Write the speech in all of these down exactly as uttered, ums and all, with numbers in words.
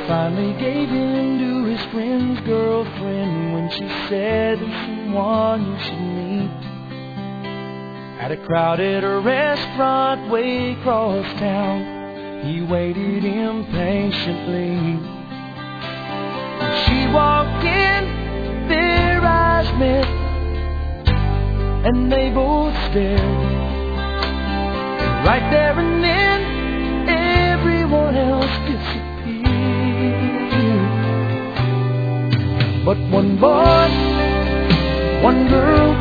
finally gave in to his friend's girlfriend when she said there's someone you should meet at a crowded restaurant way across town. He waited impatiently. When she walked in, their eyes met, and they both stared. And right there and then, everyone else disappeared. But one boy, one girl,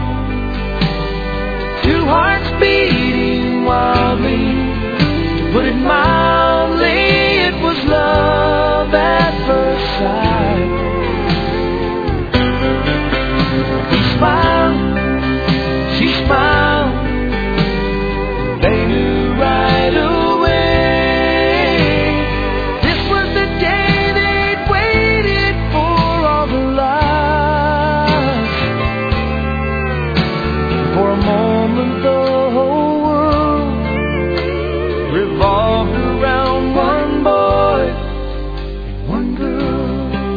two hearts beating wildly. To put it mildly, it was love at first sight. He smiled, she smiled, they knew right away. This was the day they'd waited for all their lives. For a moment the whole world revolved around one boy and one girl.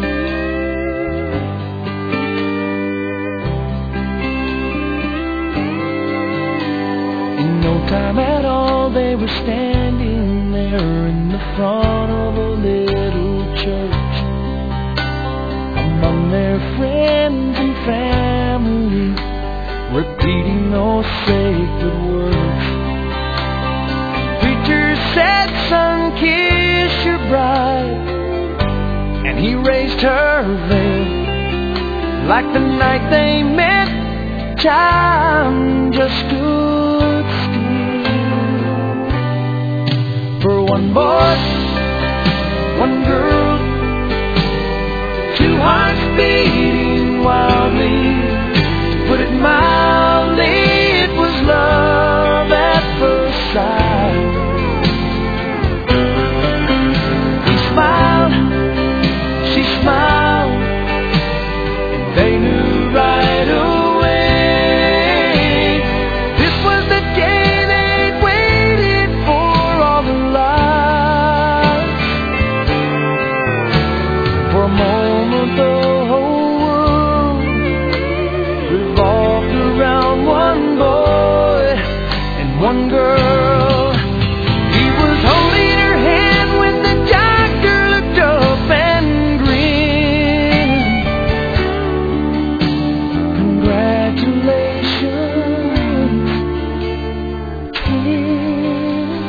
In no time at all, they were standing there in the front of a little church, among their friends and family, repeating those sacred words. Preacher said, "Son, kiss your bride," and he raised her veil. Like the night they met, time just stood still. For one boy, one girl, two hearts beating wildly. Put it mildly, it was love at first sight. He smiled, she smiled, and they knew right away. This was the day they'd waited for all their lives. For a moment the whole world revolved around one boy and one girl. He was holding her hand when the doctor looked up and grinned. Congratulations, twins.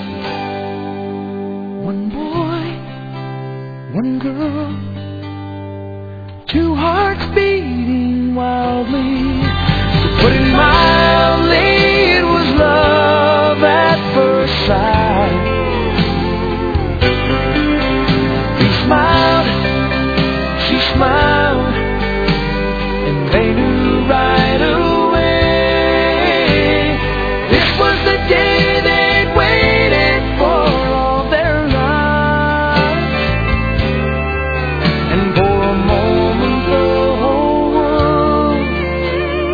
One boy, one girl, two hearts beating wildly. To put it mildly, it was love at first sight. He smiled, she smiled, and they knew right away. This was the day they'd waited for all their lives. And for a moment the whole world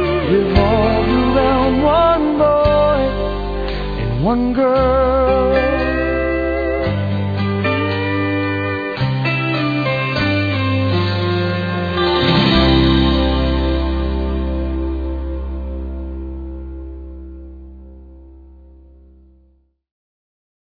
revolved around one boy and one girl.